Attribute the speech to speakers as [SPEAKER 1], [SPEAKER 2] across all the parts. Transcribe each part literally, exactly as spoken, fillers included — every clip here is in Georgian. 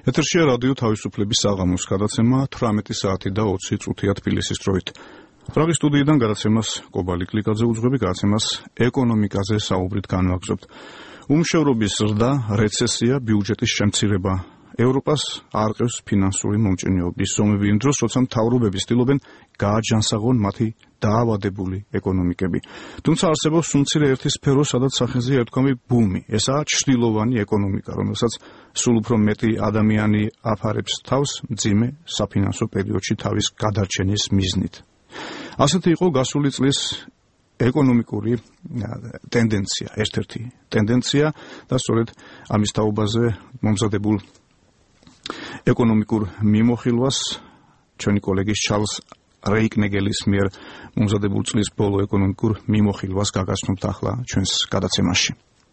[SPEAKER 1] ეთერშია რადიო თავისუფლების საღამოს გადაცემა თვრამეტი საათი და ოცი წუთია თბილისის დროით. პრაღის სტუდიიდან გადაცემას კობალი კლიკაძე უძღვები, გადაცემას ეკონომიკაზე საუბრით განვაგრძობთ. უმუშევრობის ზრდა, რეცესია, ბიუჯეტის შემცირება ევროპას არ ყევს ფინანსური მომჭრინეობის ზომები იმ დროს, როცა მთავრობები ცდილობენ გააჯანსაღონ მათი დაავადებული ეკონომიკები. თუმცა არსებობს უმცირე ერთი სფერო, სადაც სახეზეა ერთგვარი ბუმი. ესაა ჩრდილოვანი ეკონომიკა, რომელსაც სულ უფრო მეტი ადამიანი აფარებს თავს მძიმე საფინანსო პერიოდში თავის გადარჩენის მიზნით. ასეთი იყო გასული წლის ეკონომიკური ტენდენცია, ერთ-ერთი ტენდენცია და სწორედ ამის თაობაზე მომზადებულ ეკონომიკურ მიმოხილვას ჩვენი კოლეგის ჩარლს რეიკნეგელის მიერ მომზადებულ წლის ბოლო ეკონომიკურ მიმოხილვას გაგაცნობთ ახლა ჩვენს გადაცემაში.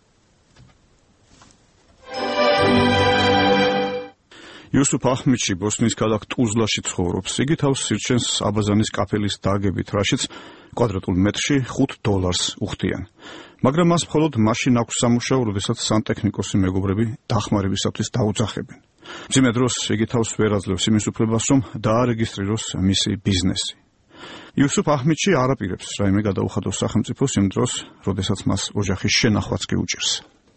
[SPEAKER 1] იუსუფ აჰმედში ბოსნიის ქალაქ ტუზლაში ცხოვრობს. იგი თავს სირჩენს აბაზანის კაფელის დაგებით, რაშიც კვადრატულ მეტრში ხუთ დოლარს უხდიან. მაგრამ მას მხოლოდ მაშინ აქვს სამუშაო, როდესაც სანტექნიკოსი მეგობრები დახმარებისათვის დაუძახებენ. მძიმე დროს იგი თავს ვერ აძლევს იმის უფლებას, რომ დაარეგისტრიროს მისი ბიზნესი. იუსუფ აჰმედში არ აპირებს რაიმე გადაუხადოს სახელმწიფოს იმ დროს, როდესაც მას ოჯახის შენახვაც კი უჭირს.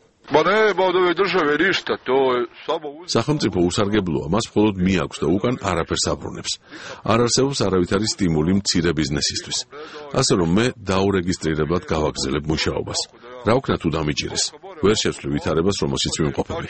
[SPEAKER 2] სახელმწიფო უსარგებლოა, მას მხოლოდ მიაქვს და უკან არაფერს აბრუნებს. არ არსებობს არავითარი სტიმული მცირე ბიზნესისთვის. ასე რომ მე დაურეგისტრირებლად გავაგზელებ მუშაობას. რა ვქნა თუ დამიჭირეს? ვერ შეცვლი ვითარებას, რომელშიც ვიმყოფები.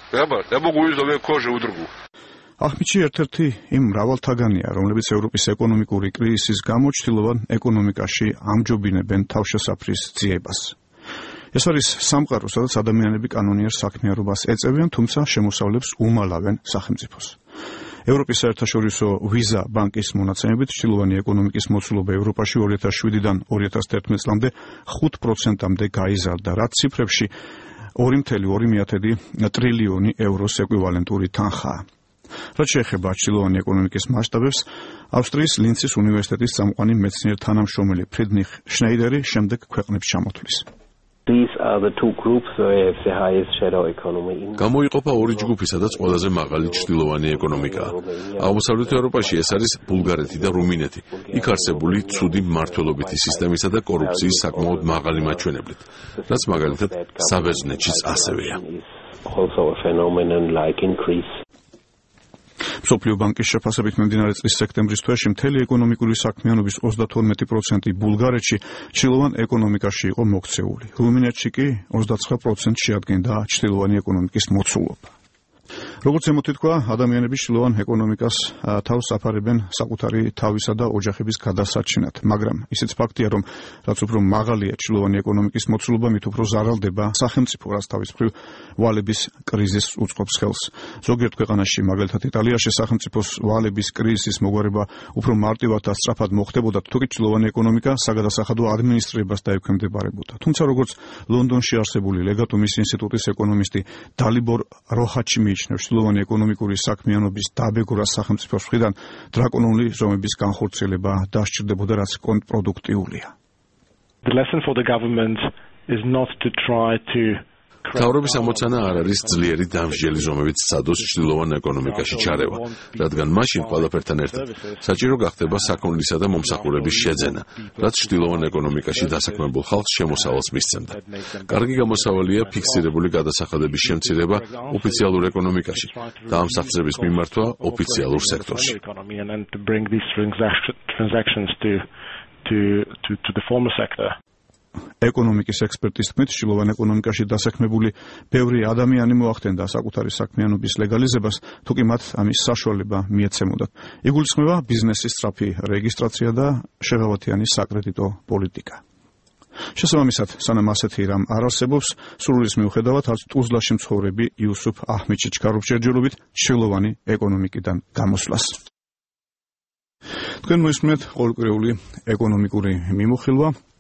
[SPEAKER 1] აჰმედში ერთ-ერთი იმ მრავალთაგანია, რომლებიც ევროპის ეკონომიკური კრიზისის გამო ჩრდილოვან ეკონომიკაში ამჯობინებენ თავშესაფრის ძიებას. ეს არის სამყარო, სადაც ადამიანები კანონიერ საქმიანობას ეწევიან, თუმცა შემოსავლებს უმალავენ სახელმწიფოს. ევროპის საერთაშორისო ვიზა ბანკის მონაცემებით ჩრდილოვანი ეკონომიკის მოცულობა ევროპაში ორი ათას შვიდიდან ორი ათას თერთმეტ წლამდე ხუთ პროცენტამდე გაიზარდა, რაც ციფრებში ორი მცდელო ორი ტრილიონი ევროს ეკვივალენტური თანხაა. რაც შეეხება ჩრდილოვანი ეკონომიკის მასშტაბებს, ავსტრიის ლინცის უნივერსიტეტის წამყვანი მეცნიერ თანამშრომელი ფრიდრიხ შნეიდერი შემდეგ ქვეყნებს ჩამოთვლის.
[SPEAKER 2] გამოიყოფა ორი ჯგუფი, სადაც ყველაზე მაღალი ჩრდილოვანი ეკონომიკაა. აღმოსავლეთ ევროპაში ეს არის ბულგარეთი და რუმინეთი. იქ არსებული ცუდი მმართველობითი სისტემისა და კორუფციის საკმაოდ მაღალი მაჩვენებლით, რაც მაგალითად საბერძნეთშიც ასევეა. მსოფლიო ბანკის შეფასებით მიმდინარე წლის სექტემბრის თვეში მთელი ეკონომიკური საქმიანობის ოცდათორმეტი პროცენტი ბულგარეთში ჩრდილოვან ეკონომიკაში იყო მოქცეული. რუმინეთში კი ოცდაცხრა პროცენტს შეადგენდა ჩრდილოვანი ეკონომიკის მოცულობა. როგორც ემოთითქვა, ადამიანები ჩრდილოვან ეკონომიკას თავს აფარებენ საკუთარი თავისა და ოჯახების გადასარჩენად, მაგრამ ისიც ფაქტია, რომ რაც უფრო მაღალია ჩრდილოვანი ეკონომიკის მოცულობა, მით უფრო ზარალდება სახელმწიფო, რაც თავის მხრივ ვალების კრიზისს უწყობს ხელს. ზოგიერთ ქვეყანაში, მაგალითად იტალიაში, სახელმწიფოს ვალების კრიზისის მოგვარება უფრო მარტივად და სწრაფად მოხდებოდა, თუკი ჩრდილოვანი ეკონომიკა საგადასახადო ადმინისტრებას დაექვემდებარებოდა. თუმცა, როგორც ლონდონში არსებული ლეგატუმის ინსტიტუტის ეკონომისტი დალიბორ როჰაჩი მიიჩნევს, ჩრდილოვანი ეკონომიკური საქმიანობის დაბეგვრას სახელმწიფოს მხრიდან დრაკონული ზომების განხორციელება დასჭირდებოდა, რაც კონტრპროდუქტიულია. მთავრობის ამოცანა არ არის ძლიერი დამსჯელი ზომებით სცადოს ჩრდილოვან ეკონომიკაში ჩარევა, რადგან მაშინ ყველაფერთან ერთად საჭირო გახდება საქონლისა და მომსახურების შეძენა, რაც ჩრდილოვან ეკონომიკაში დასაქმებულ ხალხს შემოსავალს მისცემდა. კარგი გამოსავალია ფიქსირებული გადასახადების შემცირება ოფიციალურ ეკონომიკაში და ამ სახსრების მიმართვა ოფიციალურ სექტორში.
[SPEAKER 1] ეკონომიკის ექსპერტის თქმით, ჩრდილოვან ეკონომიკაში დასაქმებული ბევრი ადამიანი მოახდენდა საკუთარი საქმიანობის ლეგალიზებას, თუკი მათ ამის საშუალება მიეცემოდათ. იგულისხმება ბიზნესის სწრაფი რეგისტრაცია და შეღავათიანი საკრედიტო პოლიტიკა. შესაბამისად, სანამ ასეთი რამ არ არსებობს, სურვილის მიუხედავად, არც ტუზლაში მცხოვრები იუსუფ აჰმედში ჩქარობს ჯერჯერობით ჩრდილოვანი ეკონომიკიდან გამოსვლას. თქვენ მოისმენთ ყოველკვირეული ეკონომიკური მიმოხილვა.